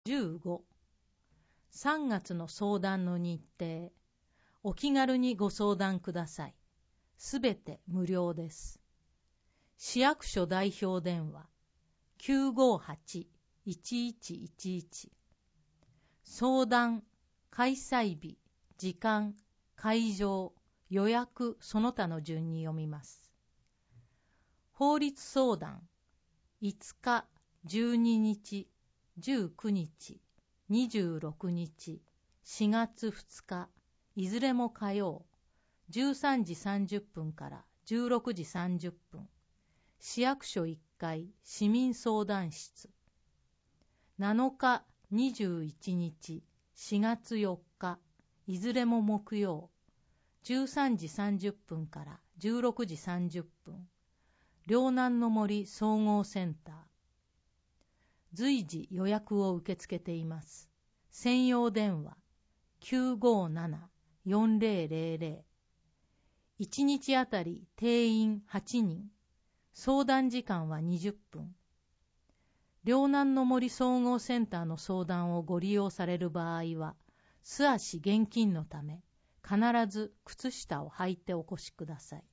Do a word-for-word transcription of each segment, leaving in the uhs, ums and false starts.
じゅうご、さんがつの相談の日程。お気軽にご相談ください。すべて無料です。市役所代表電話 きゅうごはち いちいちいちいち。相談、開催日、時間、会場、予約その他の順に読みます。法律相談、いつか、じゅうににち、じゅうくにち、にじゅうろくにち、しがつふつか、いずれも火曜、じゅうさんじさんじゅっぷんからじゅうろくじさんじゅっぷん、市役所いっかい市民相談室。なのか、にじゅういちにち、しがつよっか、いずれも木曜、じゅうさんじさんじゅっぷんからじゅうろくじさんじゅっぷん、両南の森総合センター。随時予約を受け付けています。専用電話 きゅうごなな よんぜろぜろぜろ。いちにちあたり定員はちにん。相談時間はにじゅっぷん。両南の森総合センターの相談をご利用される場合は、素足現金のため、必ず靴下を履いてお越しください。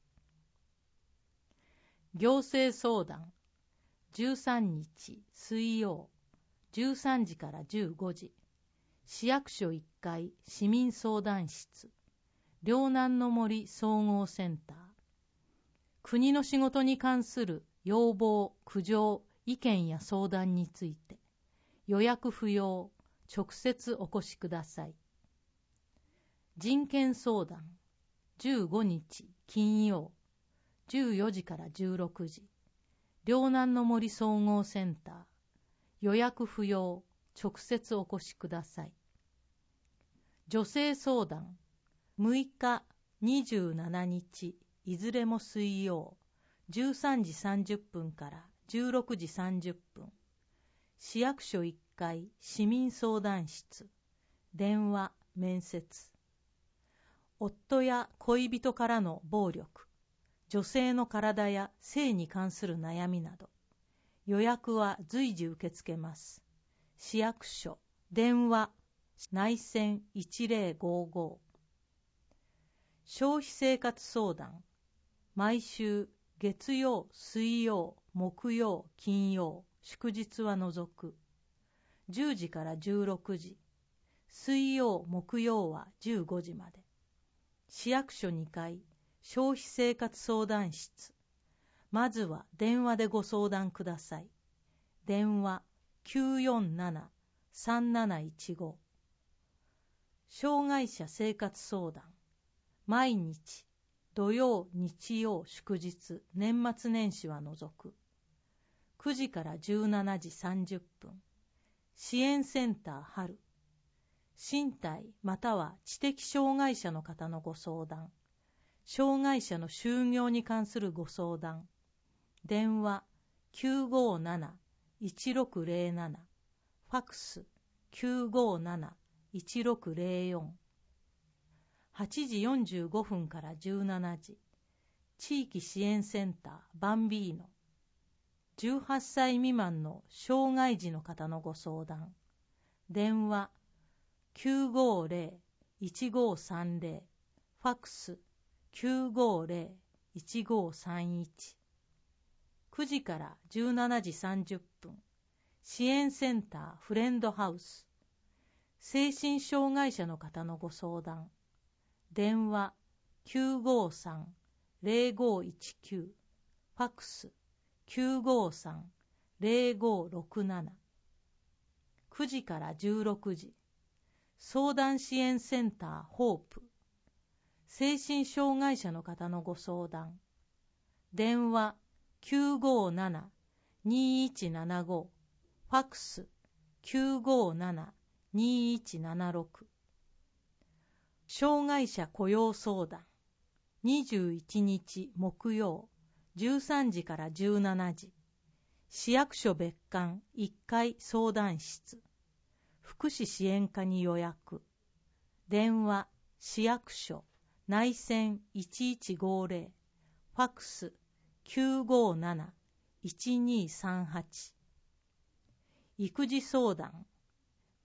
行政相談、じゅうさんにち水曜、じゅうさんじからじゅうごじ、市役所いっかい市民相談室、両南の森総合センター。国の仕事に関する要望、苦情、意見や相談について、予約不要、直接お越しください。人権相談、じゅうごにち金曜、じゅうよじからじゅうろくじ、両南の森総合センター。予約不要、直接お越しください。女性相談、むいか、にじゅうしちにち、いずれも水曜、じゅうさんじさんじゅっぷんからじゅうろくじさんじゅっぷん、市役所いっかい市民相談室、電話、面接。夫や恋人からの暴力、女性の体や性に関する悩みなど、予約は随時受け付けます。市役所、電話、内線いちぜろごご。消費生活相談、毎週月曜、水曜、木曜、金曜、祝日は除く。じゅうじからじゅうろくじ、水曜、木曜はじゅうごじまで。市役所にかい、消費生活相談室。まずは電話でご相談ください。電話 きゅうよんなな さんなないちご。障害者生活相談。毎日、土曜、日曜、祝日、年末年始は除く。くじからじゅうしちじさんじゅっぷん。支援センター春。身体または知的障害者の方のご相談。障害者の就業に関するご相談。電話 きゅうごなな いちろくぜろなな。ファックス きゅうごなな いちろくぜろよん。はちじよんじゅうごふんからじゅうしちじ。地域支援センターバンビーノ。じゅうはっさい未満の障害児の方のご相談。電話 きゅうごぜろ いちごさんぜろ。ファックス きゅうごぜろ いちごさんいち。くじからじゅうしちじさんじゅっぷん。支援センターフレンドハウス。精神障害者の方のご相談。電話 きゅうごさん ぜろごいちきゅう。ファックス きゅうごさん ぜろごろくなな。くじからじゅうろくじ。相談支援センターホープ。精神障害者の方のご相談。電話 きゅうごなな にいちななご。ファックス きゅうごなな にいちななろく。障害者雇用相談。にじゅういちにち木曜、じゅうさんじからじゅうしちじ。市役所別館いっかい相談室。福祉支援課に予約。電話、市役所、内線いちいちごぜろ。ファックス きゅうごなな いちにさんはち。育児相談。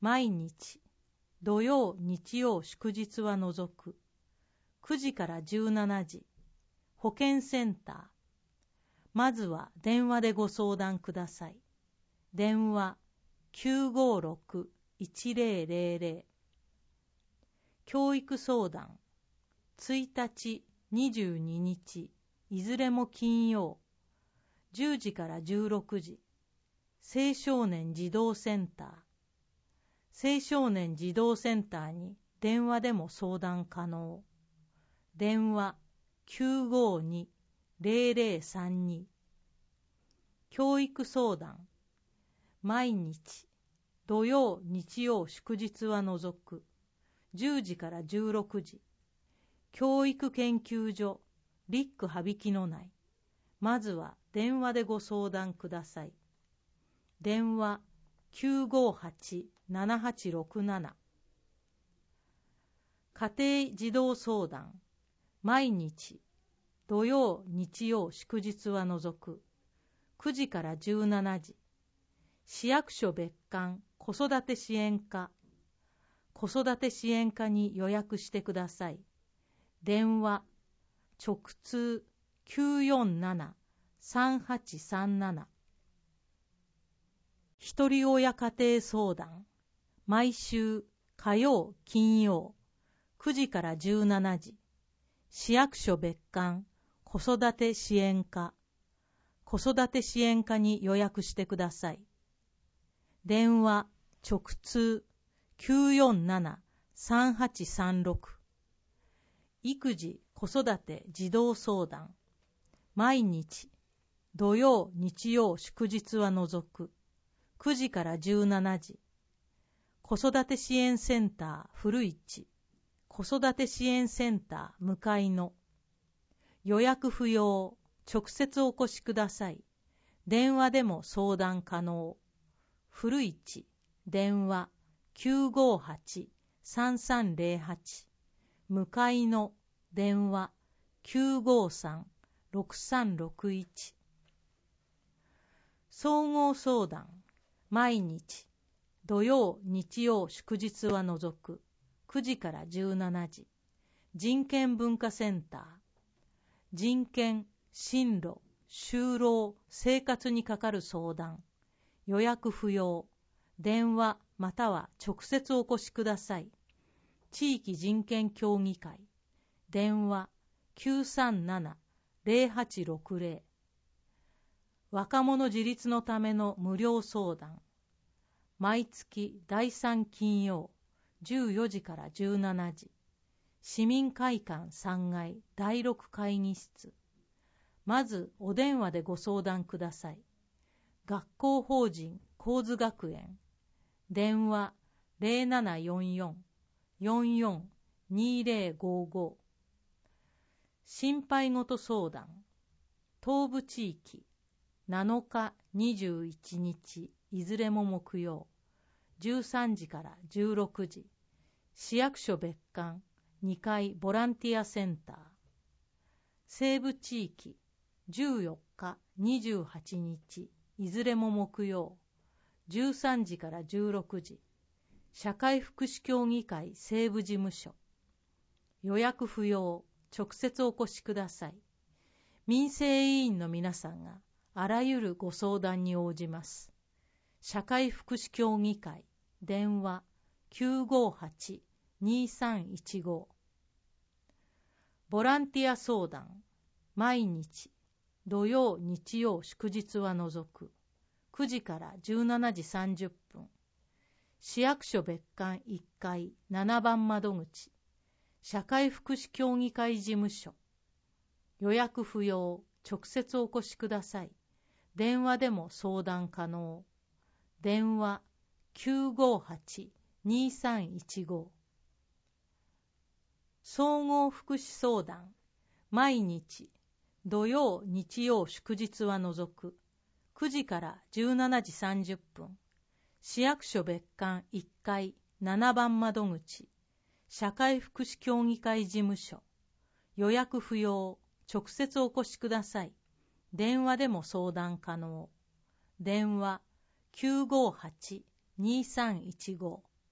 毎日、土曜、日曜、祝日は除く。くじからじゅうしちじ、保健センター。まずは電話でご相談ください。電話 きゅうごろく いちぜろぜろぜろ。教育相談いちにち、にじゅうににち、いずれも金曜、じゅうじからじゅうろくじ。青少年児童センター。青少年児童センターに電話でも相談可能。電話 きゅうごに ぜろぜろさんに。教育相談毎日、土曜、日曜、祝日は除く。じゅうじからじゅうろくじ。教育研究所リック羽曳野内。まずは電話でご相談ください。電話 きゅうごはち ななはちろくなな。家庭児童相談毎日、土曜、日曜、祝日は除く。くじからじゅうしちじ。市役所別館子育て支援課。子育て支援課に予約してください。電話、直通 きゅうよんなな さんはちさんなな。ひとり親家庭相談毎週火曜、金曜、くじからじゅうしちじ。市役所別館子育て支援課。子育て支援課に予約してください。電話、直通 きゅうよんなな さんはちさんろく。育児・子育て児童相談毎日、土曜、日曜、祝日は除く。くじからじゅうしちじ。子育て支援センター古市。子育て支援センター向かいの。予約不要。直接お越しください。電話でも相談可能。古市。電話 きゅうごはち さんさんぜろはち。向かいの。電話 きゅうごさん ろくさんろくいち。総合相談毎日、土曜、日曜、祝日は除く。くじからじゅうしちじ。人権文化センター。人権、進路、就労、生活にかかる相談。予約不要。電話または直接お越しください。地域人権協議会。電話 きゅうさんなな ぜろはちろくぜろ。若者自立のための無料相談。毎月だいさん金曜、じゅうよじからじゅうしちじ。市民会館さんがいだいろく会議室。まずお電話でご相談ください。学校法人高津学園。電話 ぜろななよんよん よんよん にぜろごご。心配事相談。東部地域。なのか、にじゅういちにち、いずれも木曜。じゅうさんじからじゅうろくじ。市役所別館にかいボランティアセンター。西部地域。じゅうよっか、にじゅうはちにち、いずれも木曜。じゅうさんじからじゅうろくじ。社会福祉協議会西部事務所。予約不要。直接お越しください。民生委員の皆さんがあらゆるご相談に応じます。社会福祉協議会。電話 きゅうごはち にさんいちご。ボランティア相談。毎日、土曜、日曜、祝日は除く。くじからじゅうしちじさんじゅっぷん。市役所別館いっかいななばん窓口。社会福祉協議会事務所。予約不要。直接お越しください。電話でも相談可能。電話 きゅうごはち にさんいちご。総合福祉相談。毎日、土曜、日曜、祝日は除く。くじからじゅうしちじさんじゅっぷん。市役所別館いっかいななばん窓口。社会福祉協議会事務所。予約不要。直接お越しください。電話でも相談可能。電話 きゅうごはち にさんいちご。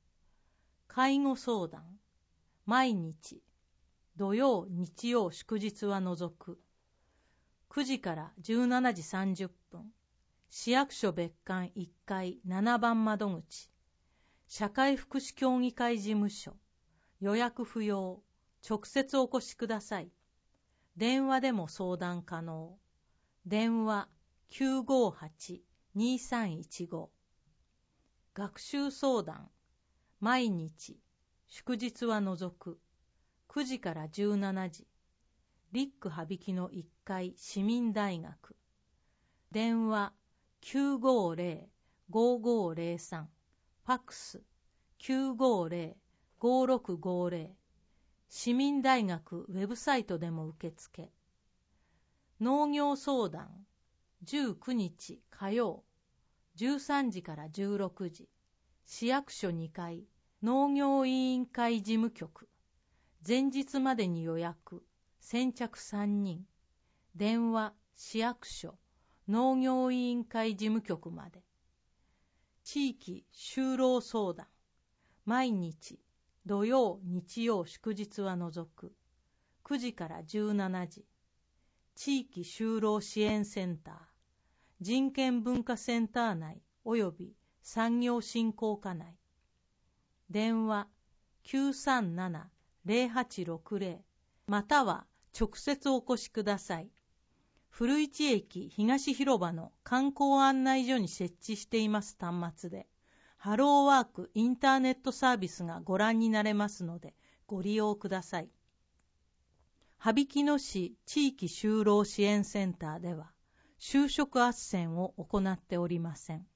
介護相談、毎日、土曜、日曜、祝日は除く。くじからじゅうしちじさんじゅっぷん、市役所別館いっかいななばん窓口、社会福祉協議会事務所、予約不要、直接お越しください。電話でも相談可能。電話 きゅうごはち にさんいちご。学習相談、毎日、祝日は除く。くじからじゅうしちじ。リック羽曳のいっかい市民大学。電話 きゅうごゼロ ごごゼロさん。ファックス きゅうごゼロ ごろくごゼロ。市民大学ウェブサイトでも受付。農業相談、じゅうくにち火曜、じゅうさんじからじゅうろくじ。市役所にかい農業委員会事務局。前日までに予約。先着さんにん。電話、市役所、農業委員会事務局まで。地域就労相談。毎日、土曜、日曜、祝日は除く。くじからじゅうしちじ。地域就労支援センター。人権文化センター内及び産業振興課内。電話きゅうさんなな ゼロはちろくゼロまたは直接お越しください。古市駅東広場の観光案内所に設置しています端末で、ハローワークインターネットサービスがご覧になれますのでご利用ください。羽曳野市地域就労支援センターでは就職斡旋を行っておりません。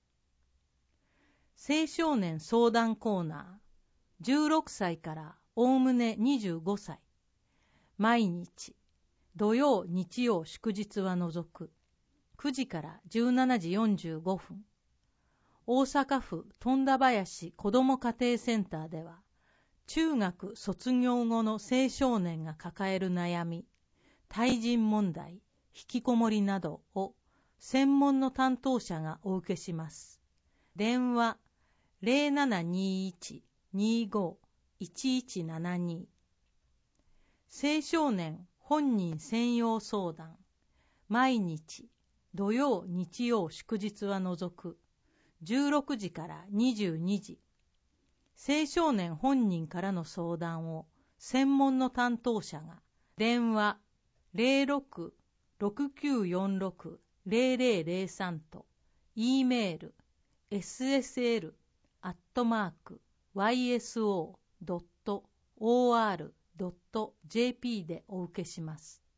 青少年相談コーナー、じゅうろくさいからおおむねにじゅうごさい。毎日、土曜、日曜、祝日は除く。くじからじゅうしちじよんじゅうごふん。大阪府富田林子ども家庭センターでは、中学卒業後の青少年が抱える悩み、対人問題、引きこもりなどを専門の担当者がお受けします。電話ゼロななにいち にご いちいちななに。青少年本人専用相談、毎日、土曜、日曜、祝日は除く。じゅうろくじからにじゅうにじ。青少年本人からの相談を専門の担当者が電話ゼロろく ろくきゅうよんろく ゼロゼロゼロさんと E メール エスエスエル アットマーク ワイエスオー ドット オーアール ドット ジェーピー でお受けします。